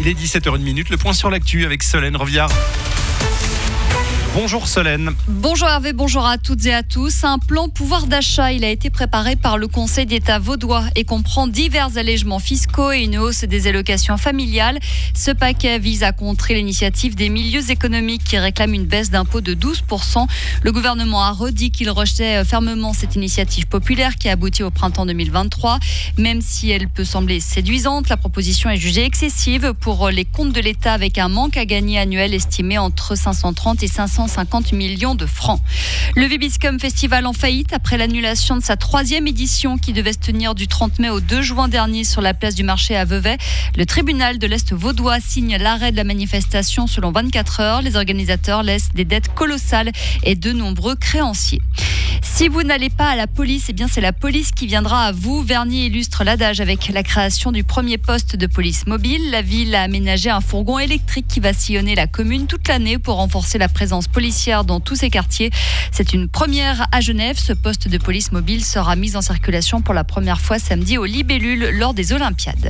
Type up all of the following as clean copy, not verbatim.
Il est 17h01, le point sur l'actu avec Solène Roviard. Bonjour Solène. Bonjour Hervé, bonjour à toutes et à tous. Un plan pouvoir d'achat, il a été préparé par le Conseil d'État vaudois et comprend divers allègements fiscaux et une hausse des allocations familiales. Ce paquet vise à contrer l'initiative des milieux économiques qui réclament une baisse d'impôt de 12%. Le gouvernement a redit qu'il rejetait fermement cette initiative populaire qui a abouti au printemps 2023. Même si elle peut sembler séduisante, la proposition est jugée excessive pour les comptes de l'État avec un manque à gagner annuel estimé entre 530 et 550 millions de francs. Le Vibiscum Festival en faillite après l'annulation de sa 3e édition qui devait se tenir du 30 mai au 2 juin dernier sur la place du marché à Vevey. Le tribunal de l'Est vaudois signe l'arrêt de la manifestation selon 24 heures. Les organisateurs laissent des dettes colossales et de nombreux créanciers. Si vous n'allez pas à la police, c'est la police qui viendra à vous. Vernier illustre l'adage avec la création du premier poste de police mobile. La ville a aménagé un fourgon électrique qui va sillonner la commune toute l'année pour renforcer la présence policière dans tous ces quartiers. C'est une première à Genève. Ce poste de police mobile sera mis en circulation pour la première fois samedi aux Libellules lors des Olympiades.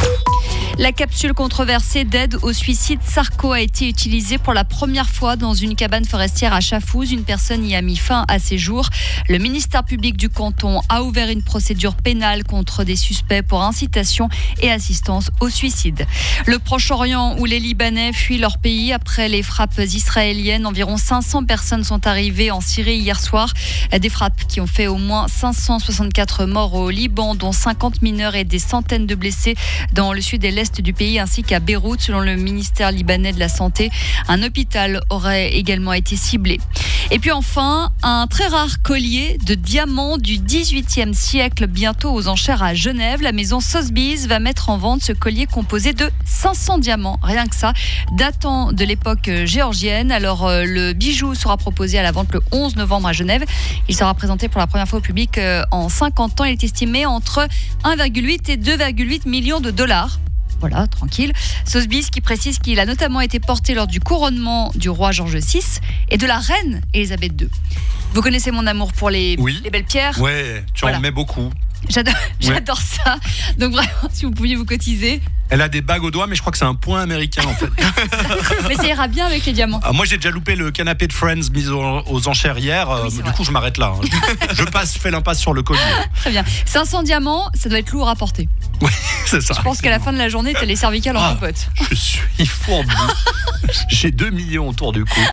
La capsule controversée d'aide au suicide Sarco a été utilisée pour la première fois dans une cabane forestière à Chafouz. Une personne y a mis fin à ses jours. Le ministère public du canton a ouvert une procédure pénale contre des suspects pour incitation et assistance au suicide. Le Proche-Orient où les Libanais fuient leur pays après les frappes israéliennes. Environ 500 personnes sont arrivées en Syrie hier soir. Des frappes qui ont fait au moins 564 morts au Liban, dont 50 mineurs et des centaines de blessés dans le sud et l'est du pays ainsi qu'à Beyrouth. Selon le ministère libanais de la Santé, un hôpital aurait également été ciblé. Et puis enfin, un très rare collier de diamants du XVIIIe siècle bientôt aux enchères à Genève. La maison Sotheby's va mettre en vente ce collier composé de 500 diamants, rien que ça, datant de l'époque géorgienne. Alors le bijou sera proposé à la vente le 11 novembre à Genève. Il sera présenté pour la première fois au public en 50 ans. Il est estimé entre 1,8 et 2,8 millions de dollars. Voilà, tranquille. Sotheby's qui précise qu'il a notamment été porté lors du couronnement du roi George VI et de la reine Elisabeth II. Vous connaissez mon amour pour les belles pierres. Ouais, tu en mets beaucoup. J'adore ça. Donc vraiment, si vous pouviez vous cotiser. Elle a des bagues au doigt, mais je crois que c'est un point américain en fait. Mais ça ira bien avec les diamants. Moi j'ai déjà loupé le canapé de Friends mis aux enchères hier. Du coup je m'arrête là. Je fais l'impasse sur le collier. Très bien. 500 diamants, ça doit être lourd à porter. Oui, c'est ça. Je pense qu'à la fin de la journée, t'as les cervicales en compote. Je suis fourbu. J'ai 2 millions autour du cou.